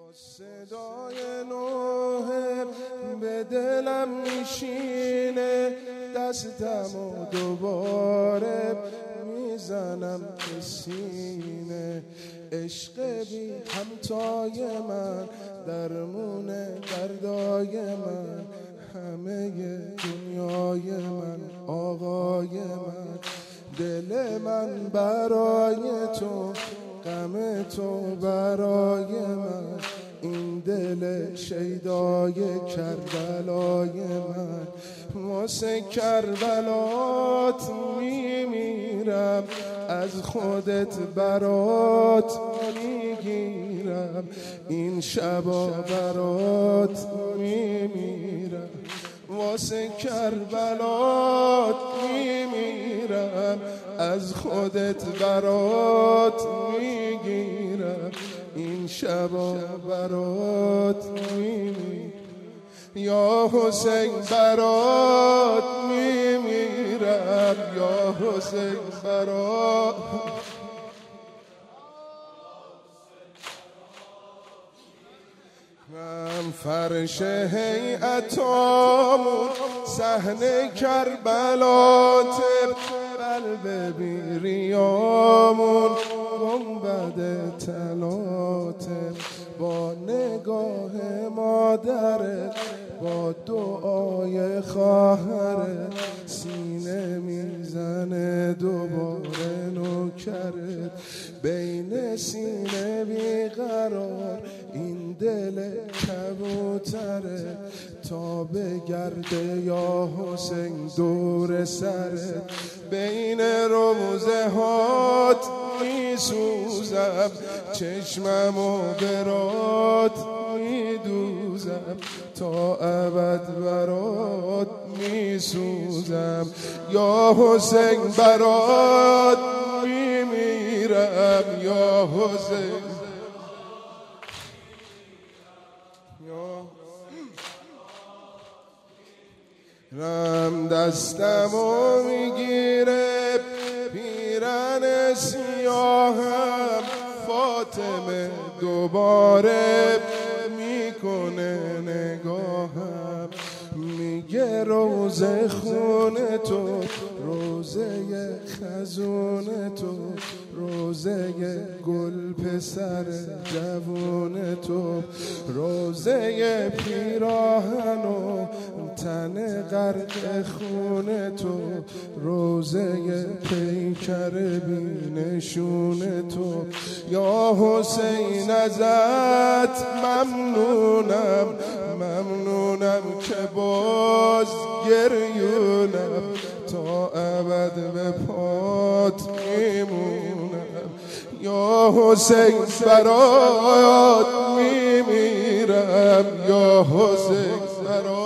صدای نوحه به دلم میشینه، دستمو دوباره میزنم به سینه. عشق بی همتای من، درمون دردای من، همه دنیای من، آقای من. دل من برای تو، غم تو برای من. این دل شیدای کربلای من. واسه کربلات میمیرم، از خودت برات میگیرم. این شبا برات میمیرم، واسه کربلات میمیرم. از خودت برات میگیرم، این شبا برات میمیرم. یا حسین برات میمیرم، یا حسین برات. من فرش هیئتامون صحنه کربلات، قلب بیریامون گنبد طلات. با نگاه مادرت، با دعای خواهرت، سینه میزنه دوباره نوکرت. بین سینه بیقرار این دل کبوتره، تا بگرده یا حسین دور سرت. بین روزه هات میسوزم، چشممو برات میدوزم، تا ابد برات میسوزم. یا حسین برات میمیرم، یا حسین. رم دستمو میگیره پیرن سیاهم، فاطمه دوباره میکنه نگاهم. میگه روزه خونه تو، روزه خزون تو، روزه گل پسر جوون تو، روزه پیراهن و تن غرق خون تو، روزه پیکر بینشون تو. یا حسین ازت ممنونم، ممنونم که باز گریونم، تا ابد به پات میمونم. یا حسین برات میمیرم، یا حسین برات.